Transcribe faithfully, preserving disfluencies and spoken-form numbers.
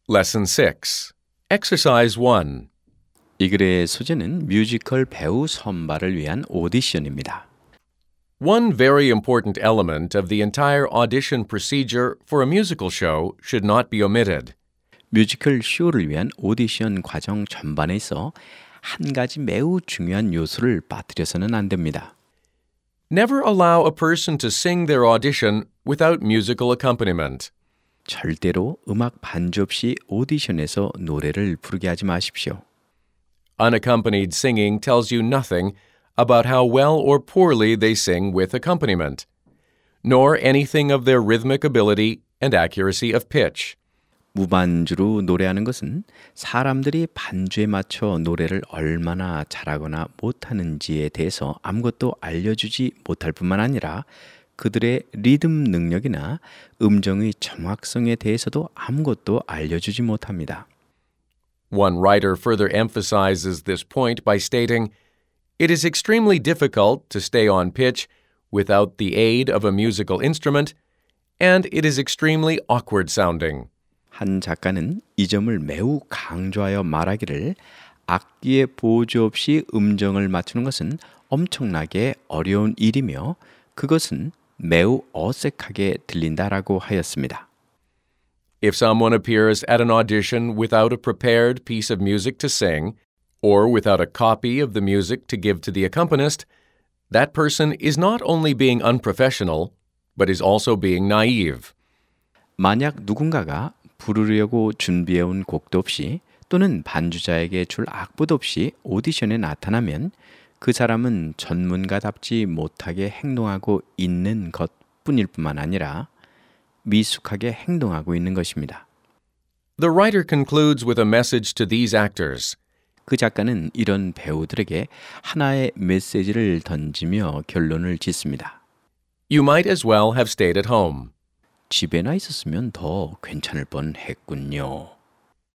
Lesson six. Exercise one. 이 글의 소재는 뮤지컬 배우 선발을 위한 오디션입니다. One very important element of the entire audition procedure for a musical show should not be omitted. 뮤지컬 쇼를 위한 오디션 과정 전반에 있어 한 가지 매우 중요한 요소를 빠뜨려서는 안 됩니다. Never allow a person to sing their audition without musical accompaniment. 절대로 음악 반주 없이 오디션에서 노래를 부르게 하지 마십시오. Unaccompanied singing tells you nothing about how well or poorly they sing with accompaniment, nor anything of their rhythmic ability and accuracy of pitch. 무반주로 노래하는 것은 사람들이 반주에 맞춰 노래를 얼마나 잘하거나 못하는지에 대해서 아무것도 알려주지 못할 뿐만 아니라 그들의 리듬 능력이나 음정의 정확성에 대해서도 아무것도 알려주지 못합니다. One writer further emphasizes this point by stating, "It is extremely difficult to stay on pitch without the aid of a musical instrument, and it is extremely awkward sounding." 한 작가는 이 점을 매우 강조하여 말하기를 악기의 보조 없이 음정을 맞추는 것은 엄청나게 어려운 일이며 그것은 매우 어색하게 들린다라고 하였습니다. If someone appears at an audition without a prepared piece of music to sing, or without a copy of the music to give to the accompanist, that person is not only being unprofessional, but is also being naive. 만약 누군가가 부르려고 준비해온 곡도 없이 또는 반주자에게 줄 악보도 없이 오디션에 나타나면 그 사람은 전문가답지 못하게 행동하고 있는 것뿐일 뿐만 아니라 미숙하게 행동하고 있는 것입니다. The writer concludes with a message to these actors. 그 작가는 이런 배우들에게 하나의 메시지를 던지며 결론을 짓습니다. You might as well have stayed at home. 집에나 있었으면 더 괜찮을 뻔했군요.